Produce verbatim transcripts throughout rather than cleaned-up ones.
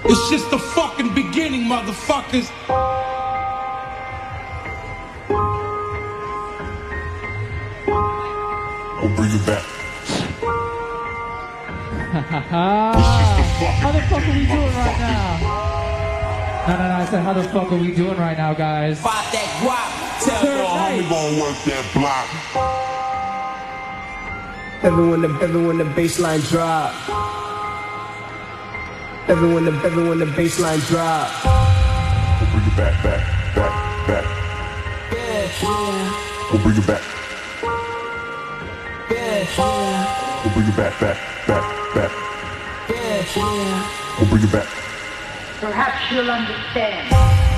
It's just the fucking beginning, motherfuckers. We'll bring it back. How the fuck are we doing right now? No, no, no, I said, how the fuck are we doing right now, guys? Pop that guap. Tell Third your night. homie gon' work that block. Everyone, the everyone, the baseline drop. Everyone, the everyone, the baseline drop. We'll bring it back, back, back, back. Yeah, yeah, We'll bring it back. yeah, yeah, We'll bring it back, back, back, back. yeah, yeah. We'll bring it back. Perhaps you'll understand.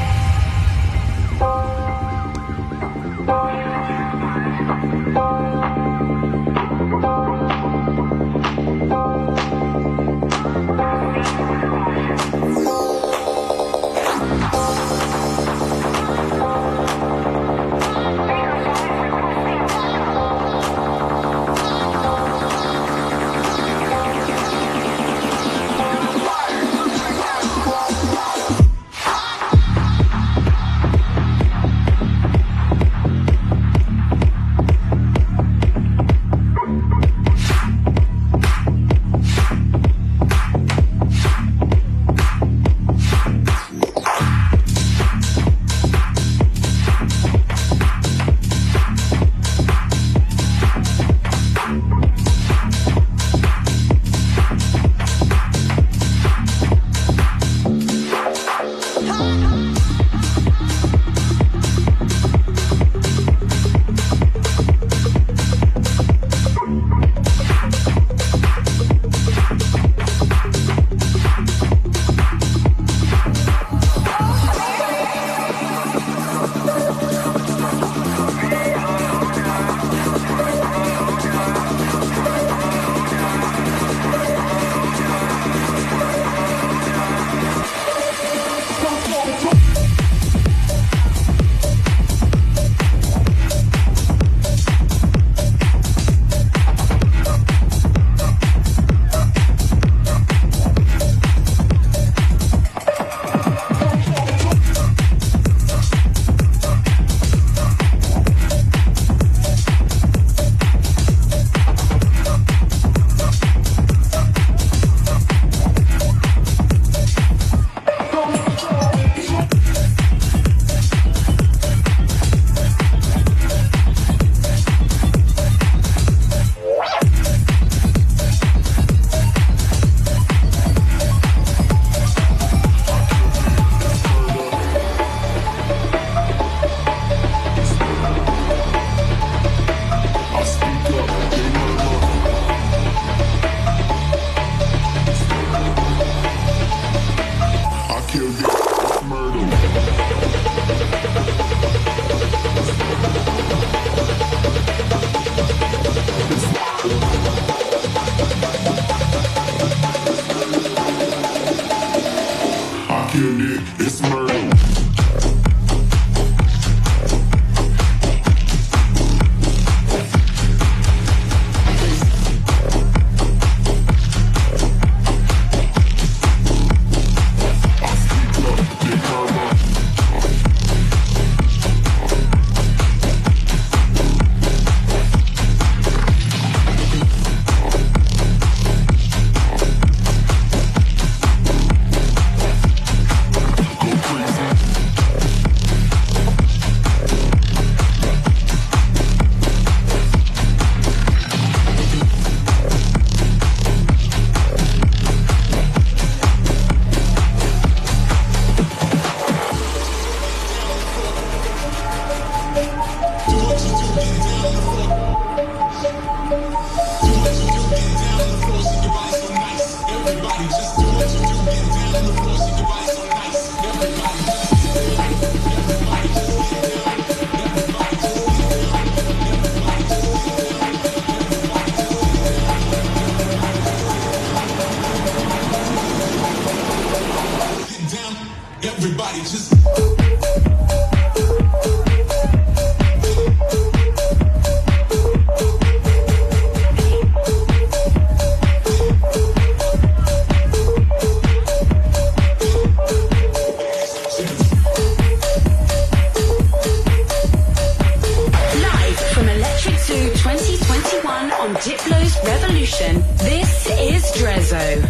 Everybody just so.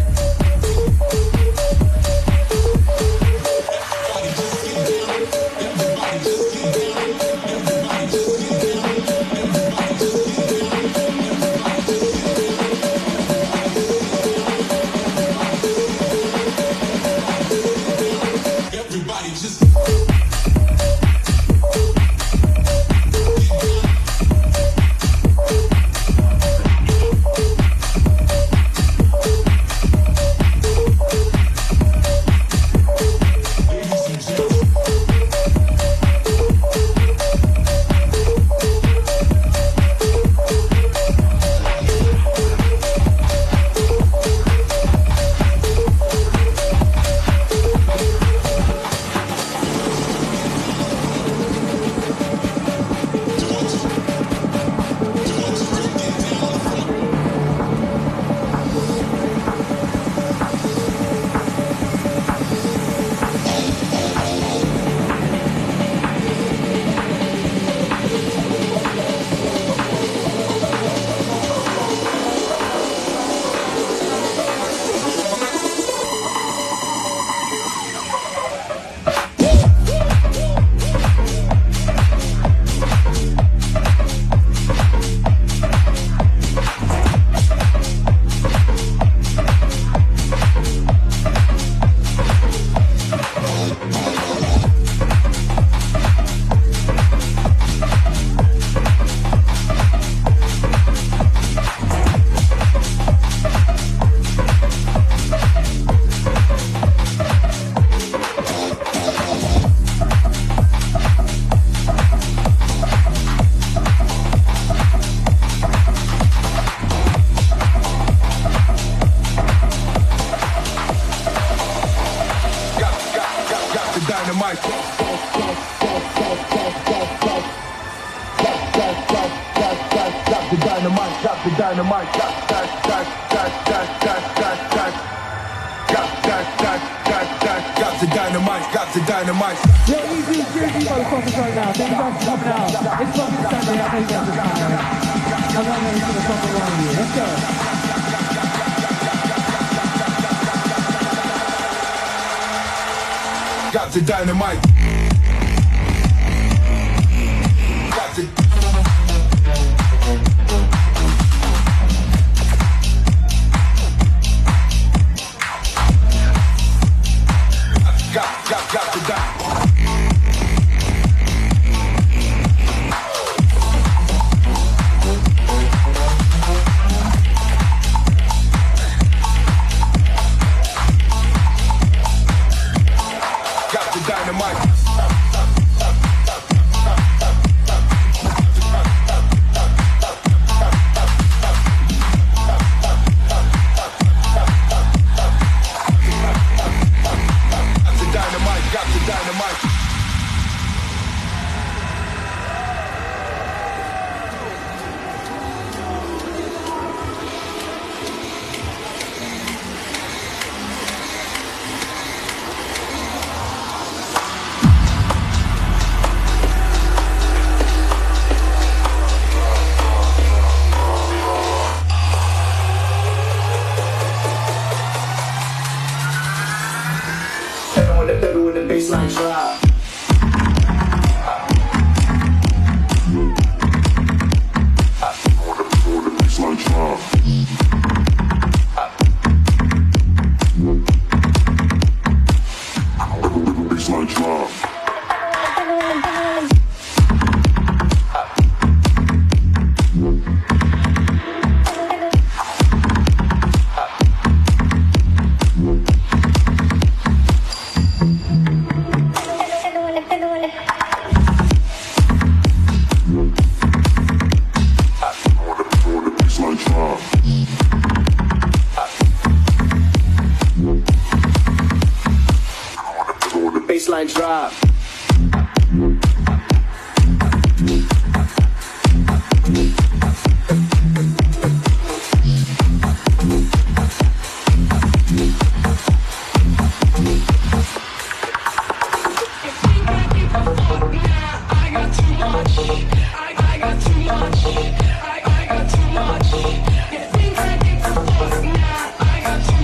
Got the dynamite. Got the got got got the dynamite. Baseline drop. Baseline drop. I got too much. You think I get the fuck now? I got too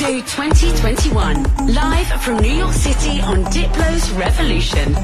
Zoo twenty twenty-one, live from New York City on Diplo's Revolution.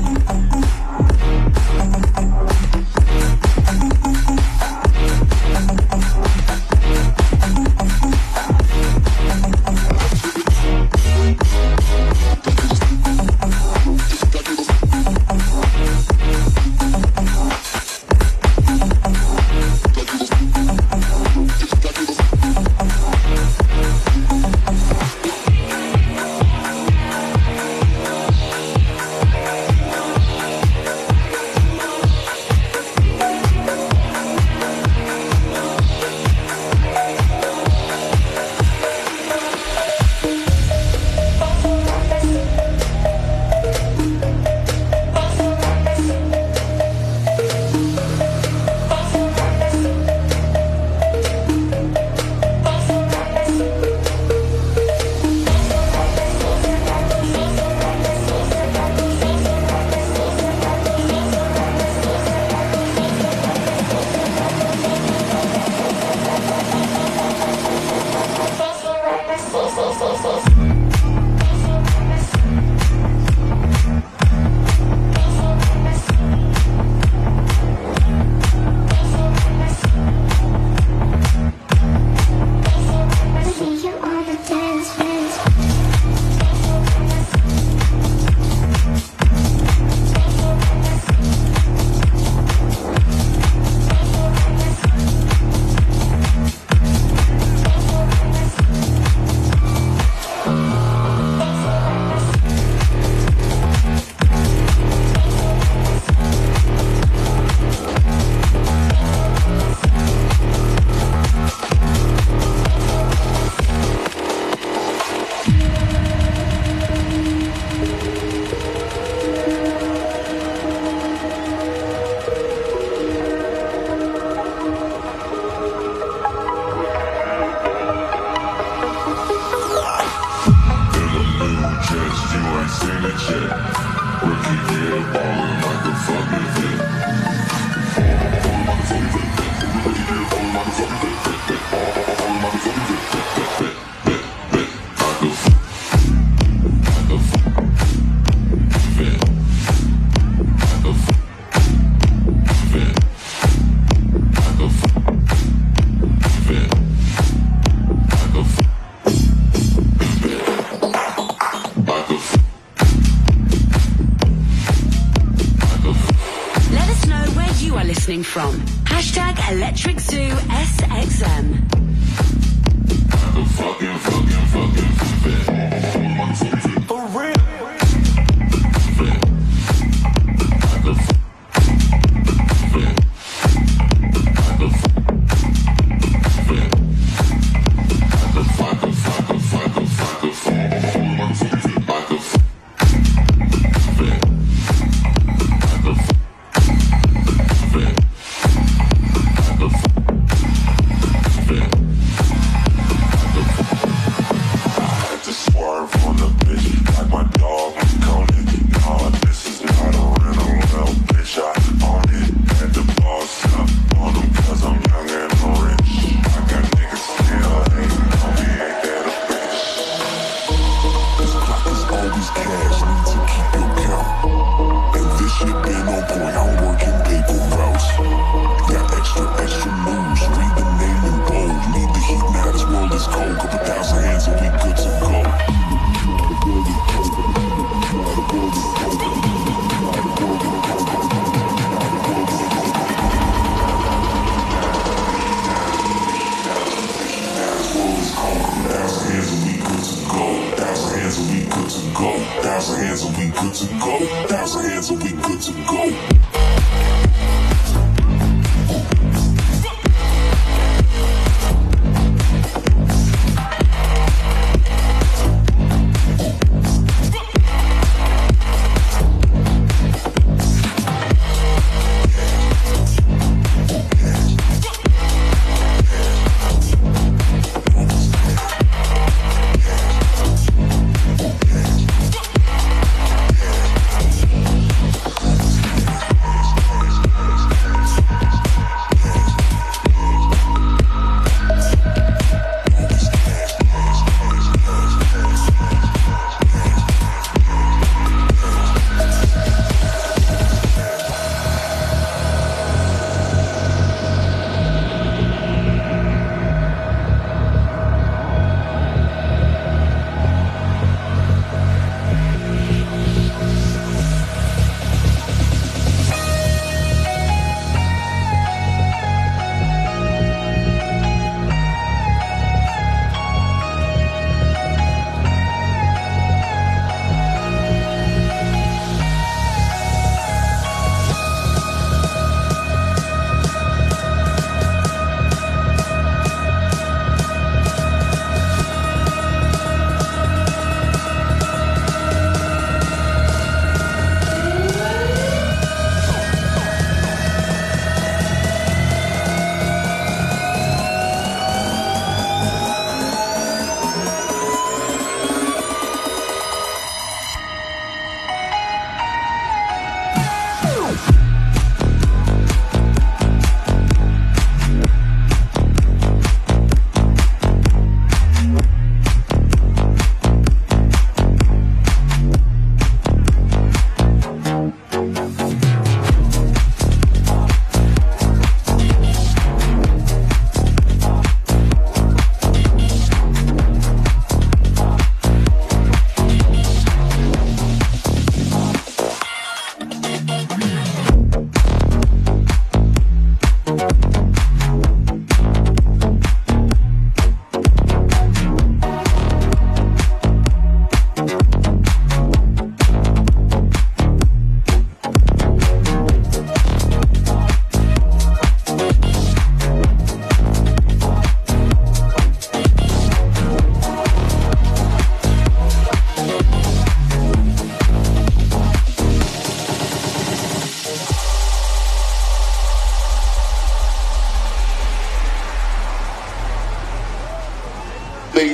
From hashtag Electric Zoo S X M. Fucking, fucking, fucking fit. For real. Fit. Fit. Fit.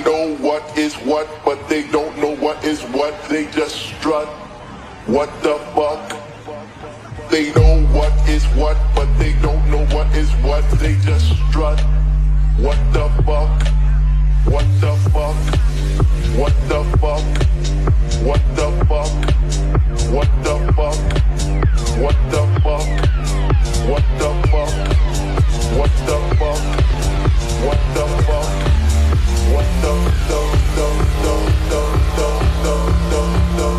know what is what, but they don't know what is what. They just strut. What the fuck? They know what is what, but they don't know what is what. They just strut. What the fuck? What the fuck? What the fuck? What the fuck? What the fuck? What the fuck? What the fuck? What the fuck? What the fuck? What the the the the the the the the the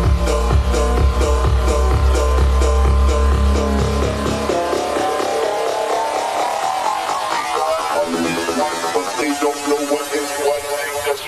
but they don't know what is what. They just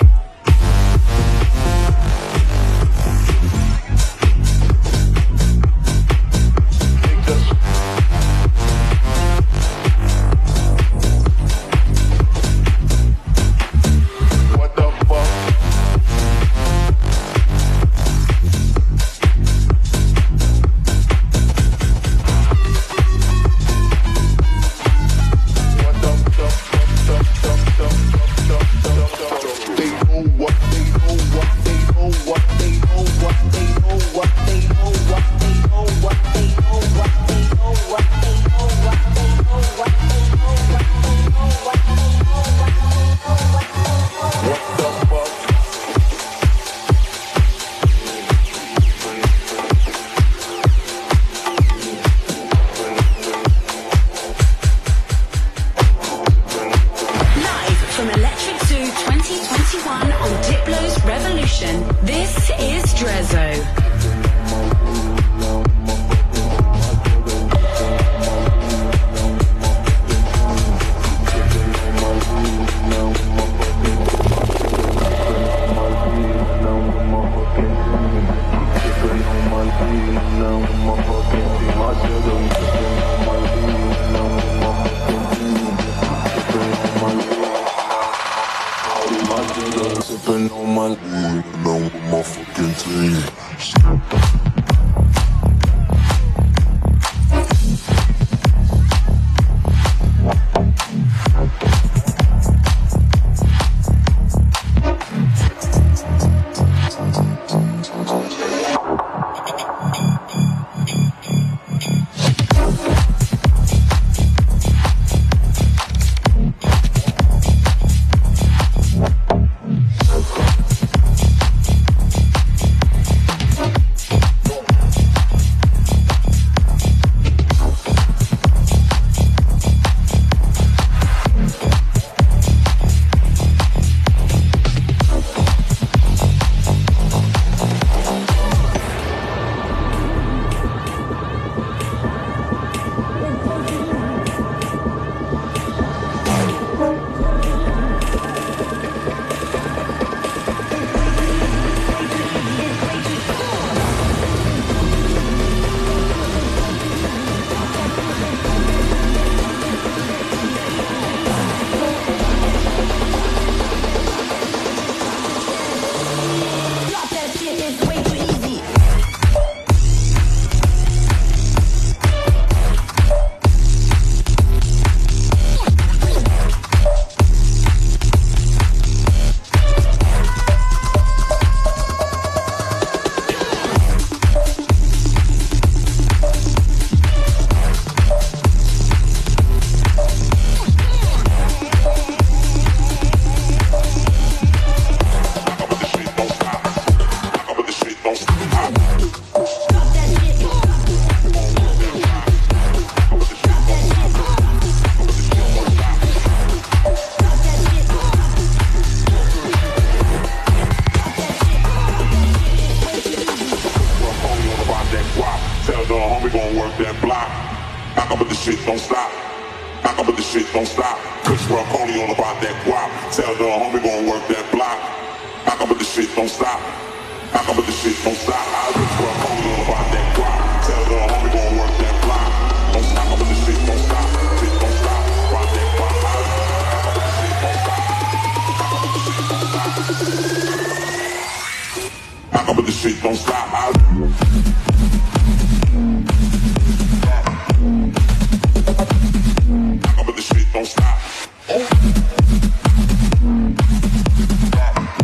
don't stop.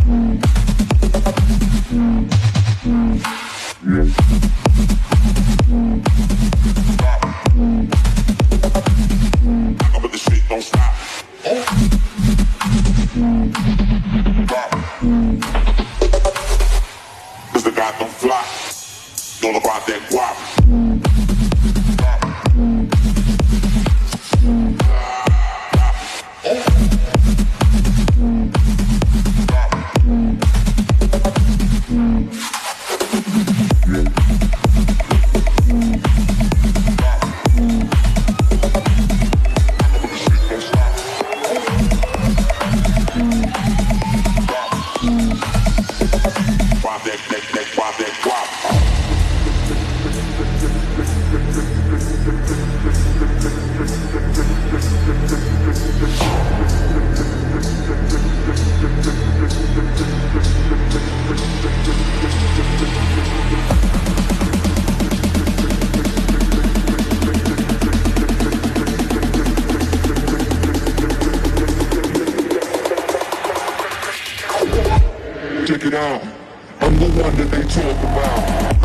Cause they got them fly. All about that guap. Check it out, I'm the one that they talk about.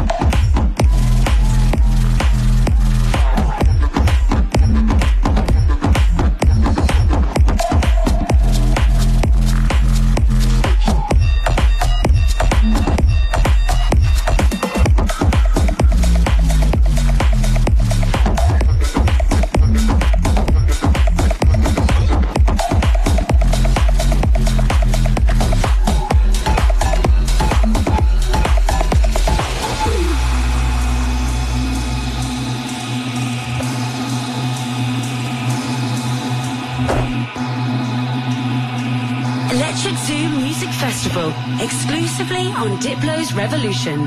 Electric Zoo Music Festival, exclusively on Diplo's Revolution.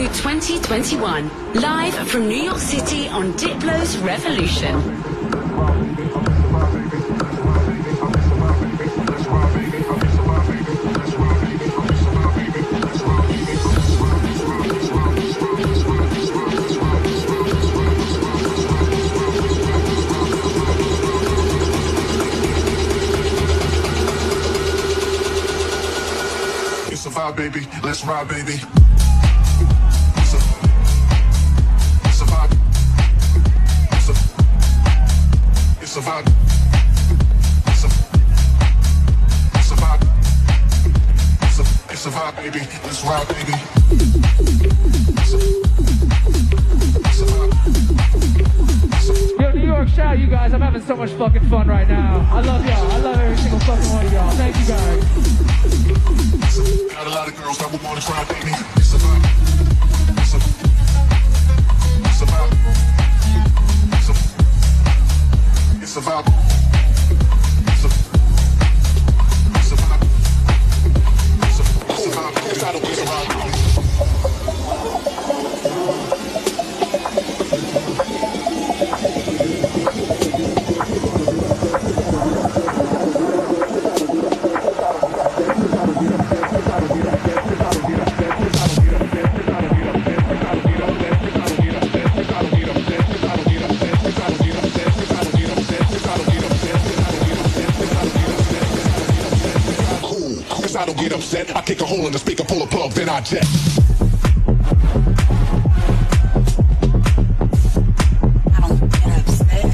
twenty twenty-one, live from New York City on Diplo's Revolution. It's a vibe, baby. Let's ride, baby. It's a vibe. It's a, it's a vibe. It's a, it's a vibe, baby. Let's ride, baby. It's a, it's a vibe. It's a, Yo, New York, shout out you guys. I'm having so much fucking fun right now. I love y'all. I love every single fucking one of y'all. Thank you guys. it's a, got a lot of girls that would want to try, baby. It's a vibe. It's a, it's a vibe. It's a, it's a vibe. It's a, it's a vibe. It's a, it's a vibe. It's a vibe. It's a vibe. I don't get upset. I kick a hole in the speaker, pull a plug, then I jet. I don't get upset.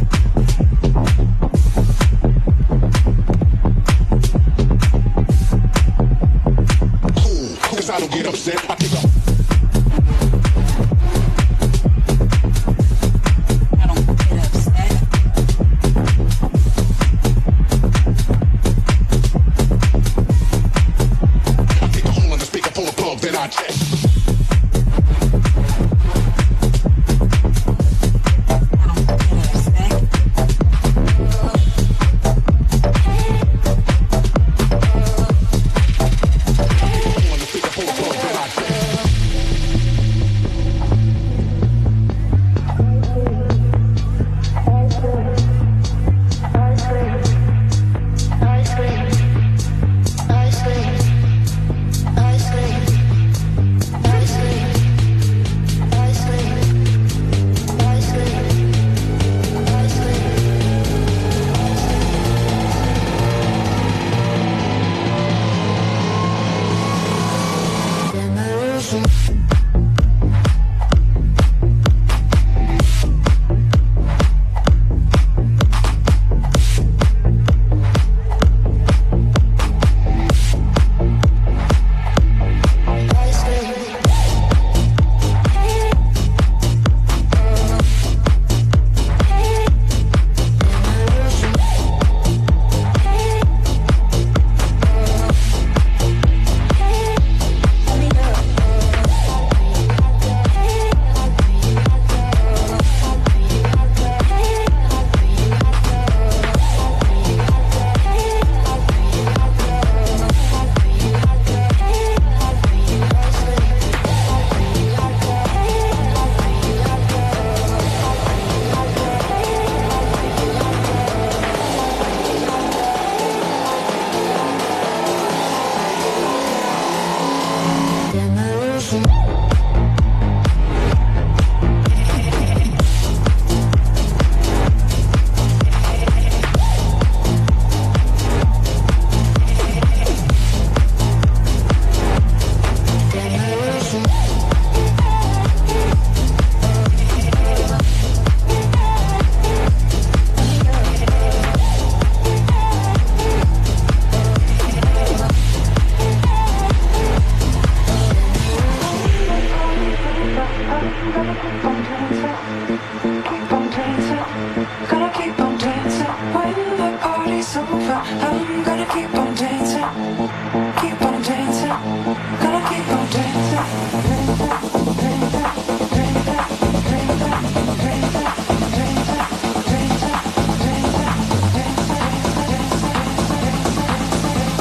Cool, cause I don't get upset. I kick a I don't get upset. then I jet.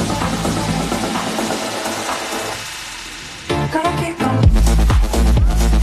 Gotta keep on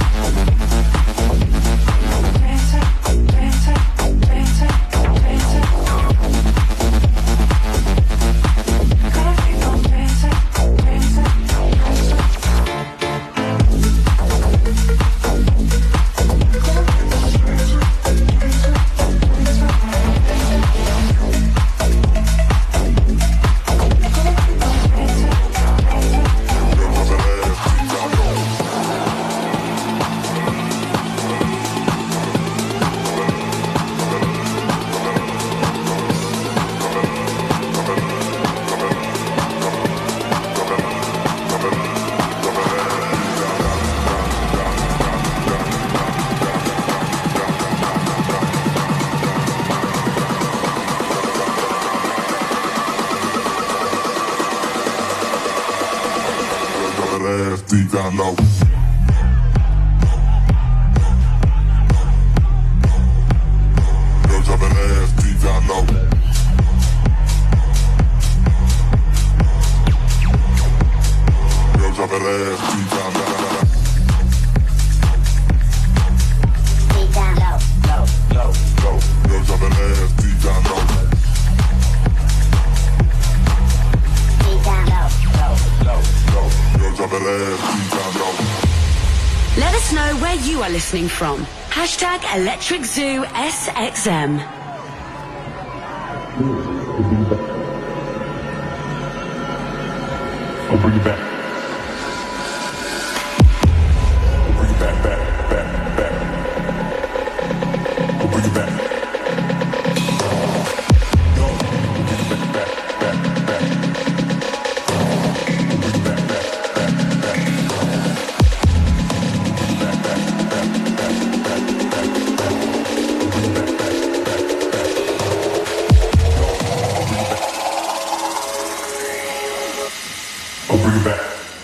deep down low. Girl, drop that ass deep down low. Girl, drop that ass deep down low. Deep down low, low, low, low. Girl, drop that ass deep down low. Deep down low, low, low, low. Girl, drop that ass deep down low. Let us know where you are listening from. Hashtag Electric Zoo S X M. I'll bring it back. I'll bring it back, back, back, back. I'll bring it back. Yo, I'll bring it back, back, back, back. I'll bring it back, back, back, back. Back, back, back, back, back, back, back. I'll bring it back, back, back, back. Yo, I'll bring it back. I'll bring it back.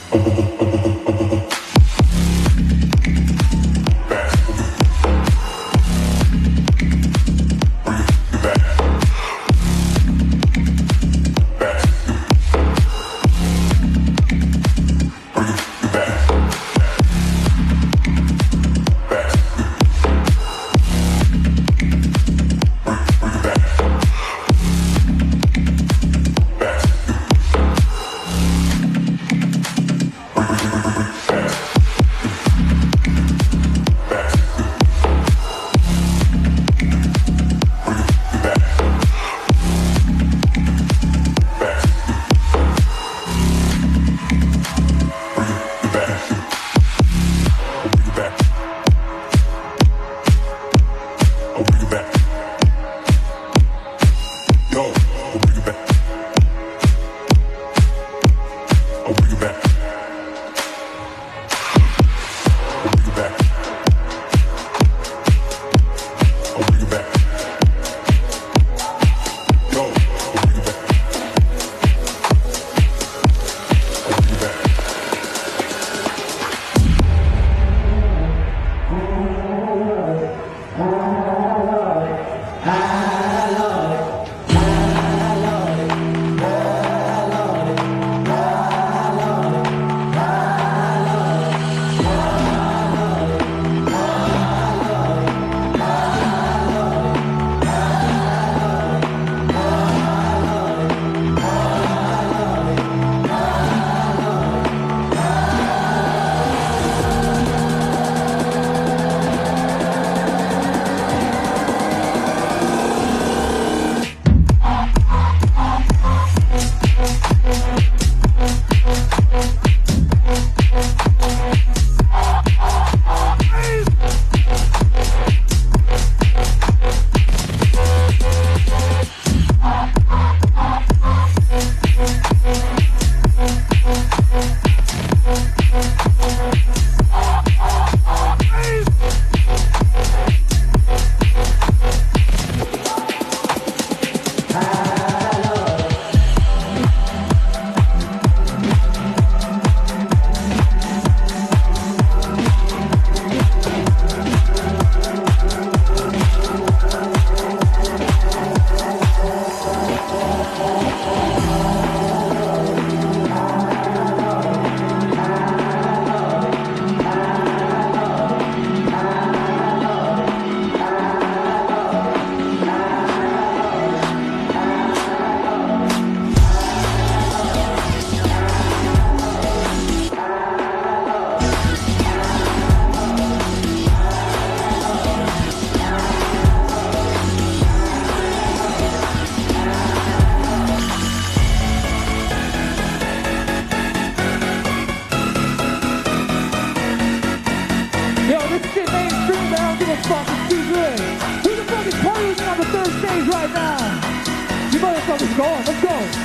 Let's go, let's go.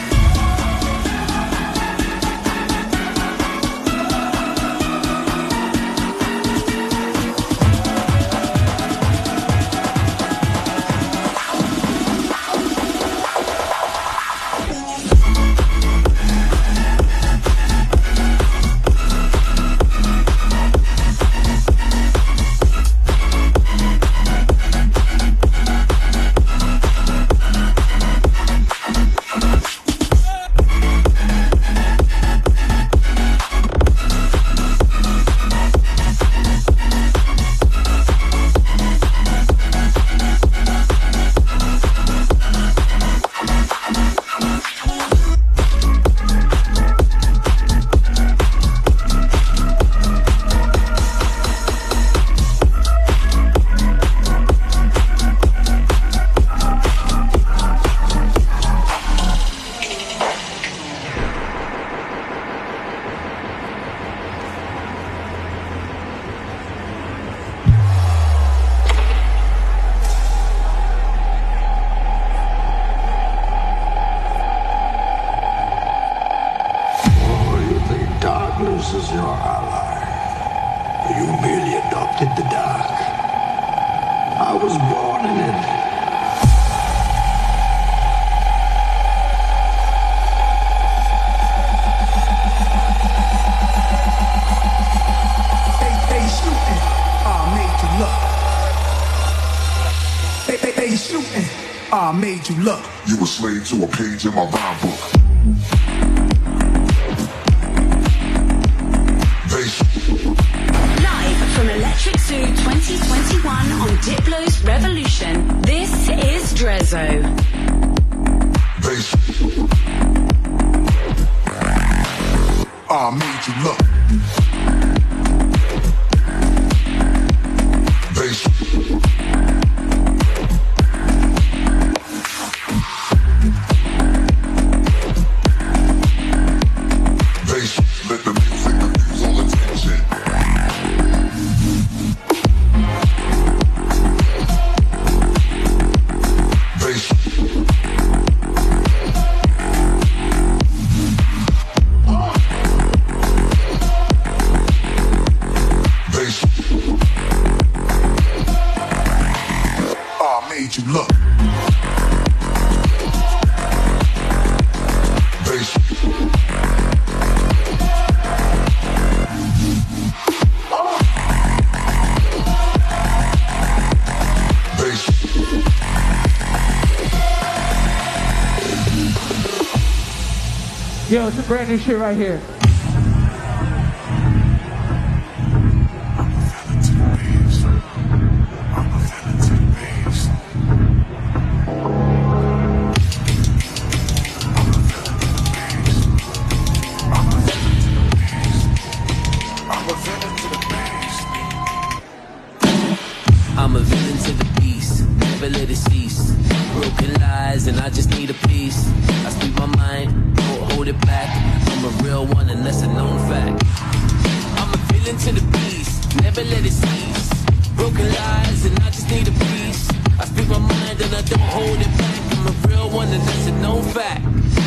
Darkness is your ally. You merely adopted the dark. I was born in it. They, they shooting, I made you look. They, they, they shooting, I made you look. You a slave to a page in my rhyme book. Live from Electric Zoo twenty twenty-one on Diplo's Revolution, this is Drezzo. I made you look. Let the music refuse all attention. I made you look. Yo, it's a brand new shit right here. I'm a villain to the beast, never let it cease. Broken lies and I just need a piece. I speak my mind, don't hold it back. I'm a real one and that's a known fact. I'm a villain to the beast, never let it cease. Broken lies and I just need a piece. I speak my mind and I don't hold it back. I'm a real one and that's a known fact.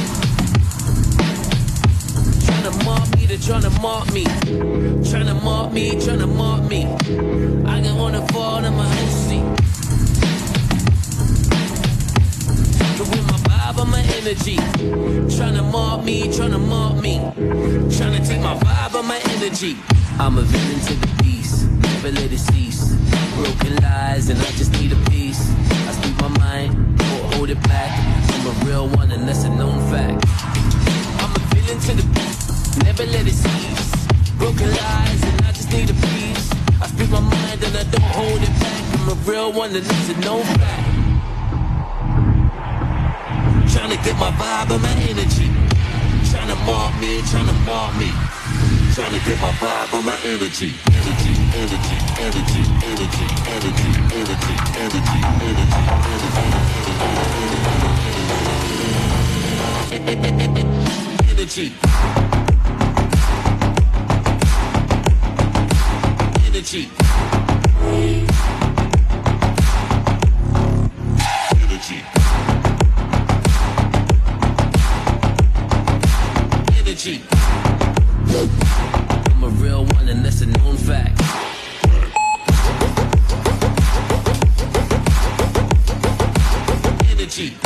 Tryna mock me, they're tryna mock me. Tryna mock me, tryna mock me. I got on the fall in my own seat. With my vibe and my energy. Tryna mock me, tryna mock me. Tryna take my vibe and my energy. I'm a villain to the beast, never let it cease. Broken lies and I just need a piece. I speak my mind, don't hold it back. I'm a real one and that's a known fact. I'm a villain to the beast, never let it cease. Broken lies and I just need a piece. I speak my mind and I don't hold it back. I'm a real one and that's a known fact. Tryna get my vibe and my energy. Tryna mock me, tryna mock me. Tryna get my vibe and my energy. Energy, energy, energy, energy, energy, energy, energy, energy, energy. Energy. Energy. Energy. I'm a real one and that's a known fact. Energy.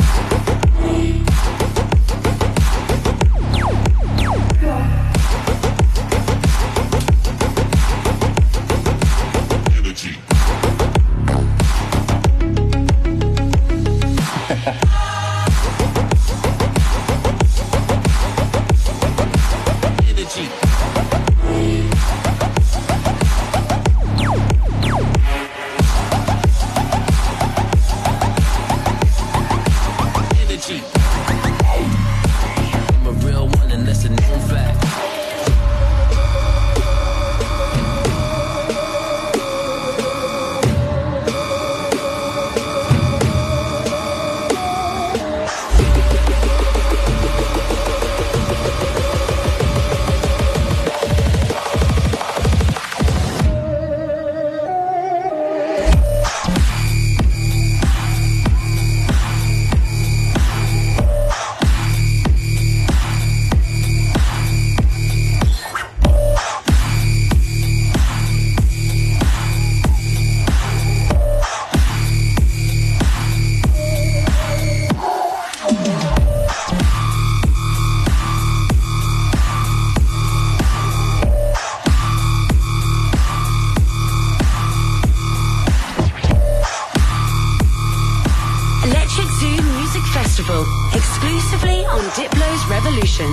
Exclusively on Diplo's Revolution.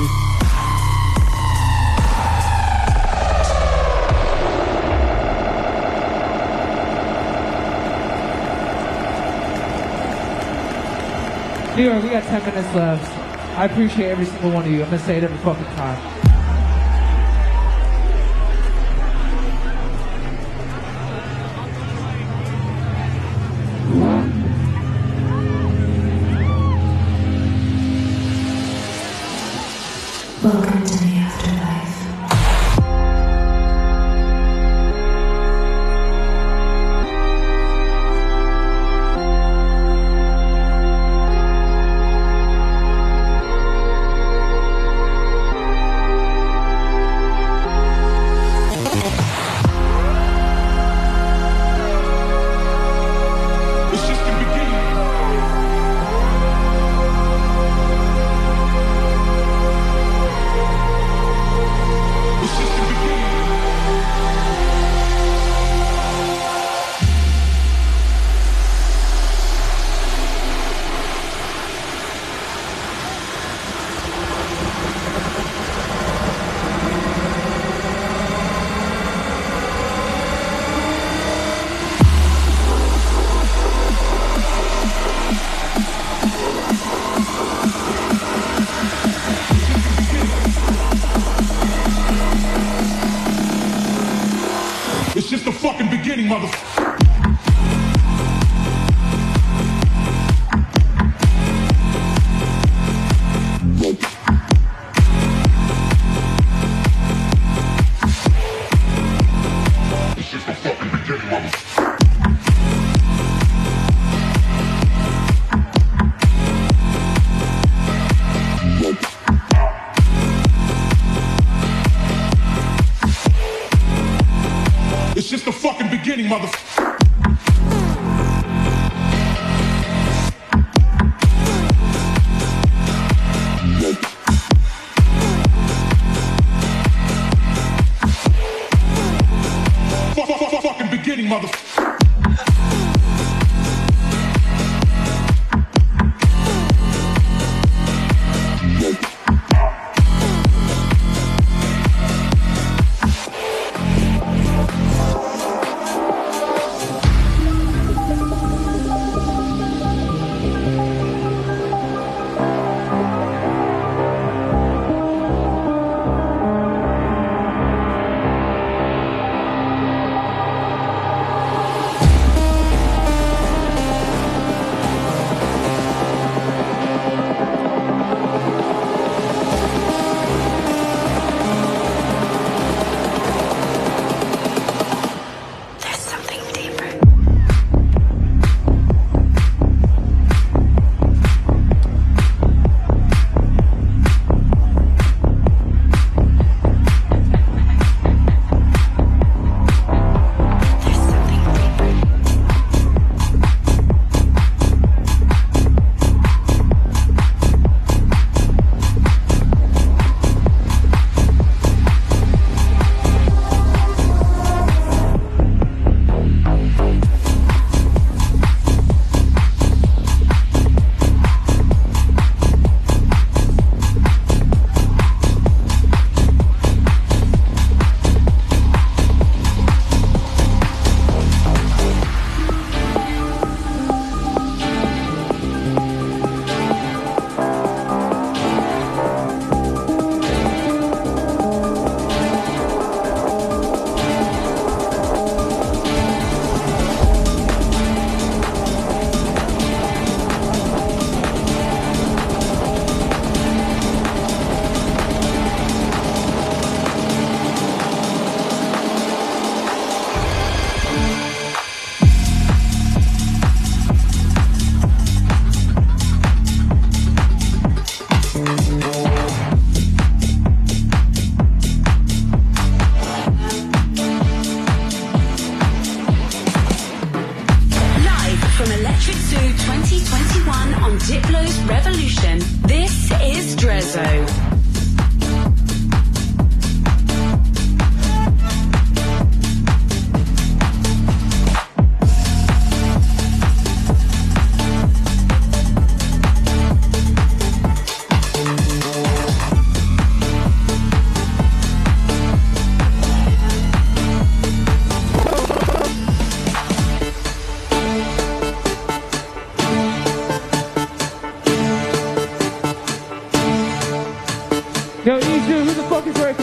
New York, we got ten minutes left. I appreciate every single one of you. I'm gonna say it every fucking time. Welcome to the afterlife. It's just the fucking beginning, motherfucker. It's just the fucking beginning, motherfucker. It's just the fucking beginning, motherfucker. Fucking beginning, motherfucker.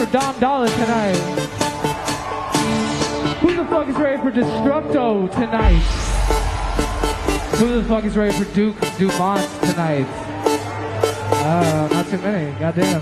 for Dom Dollar tonight? Who the fuck is ready for Destructo tonight? Who the fuck is ready for Duke Dumont tonight? Uh, not too many. Goddamn.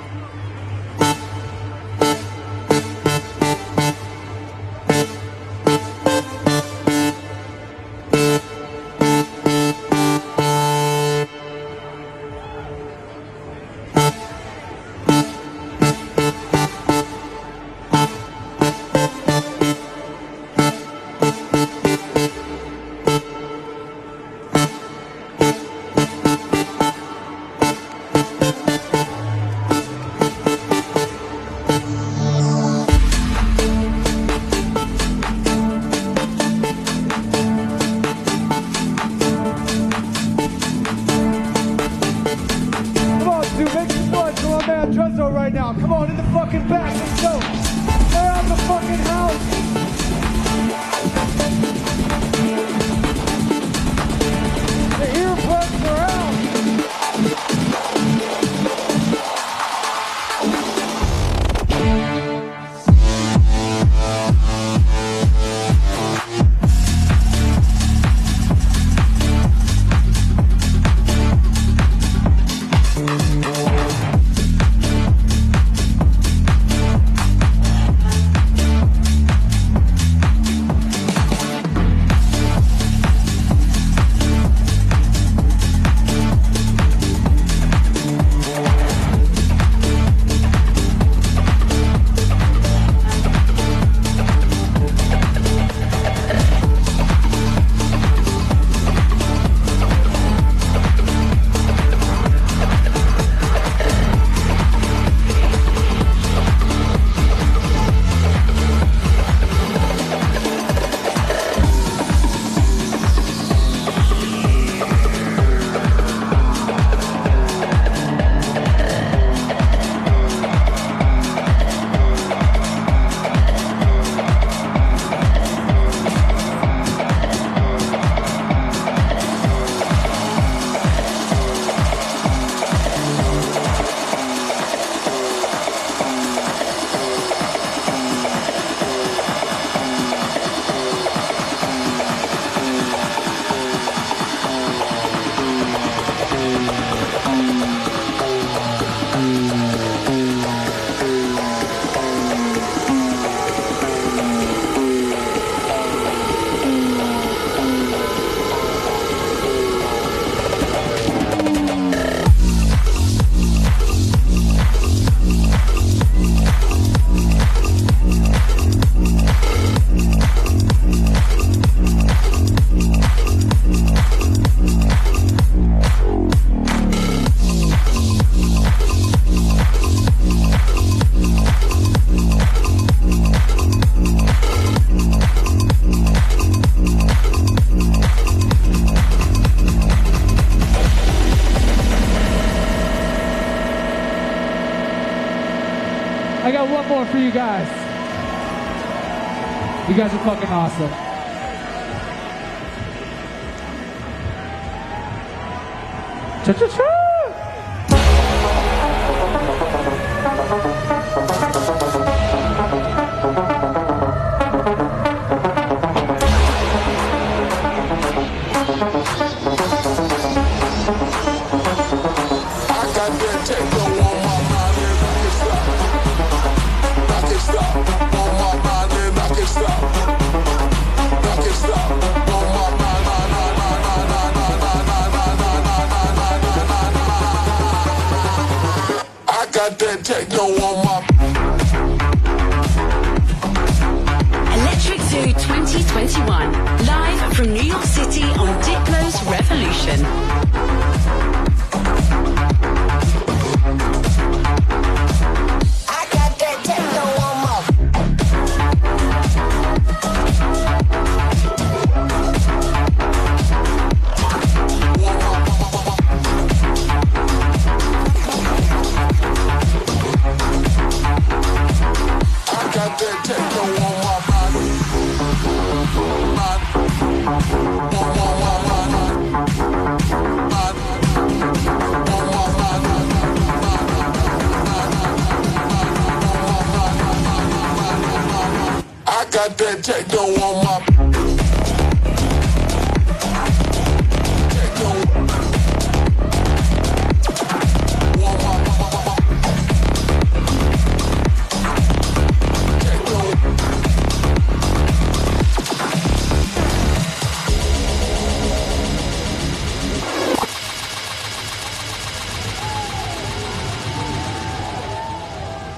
I got one more for you guys. You guys are fucking awesome. Cha-cha-cha! Got that techno on my Electric Zoo twenty twenty-one, live from New York City on Diplo's Revolution. man. got that techno on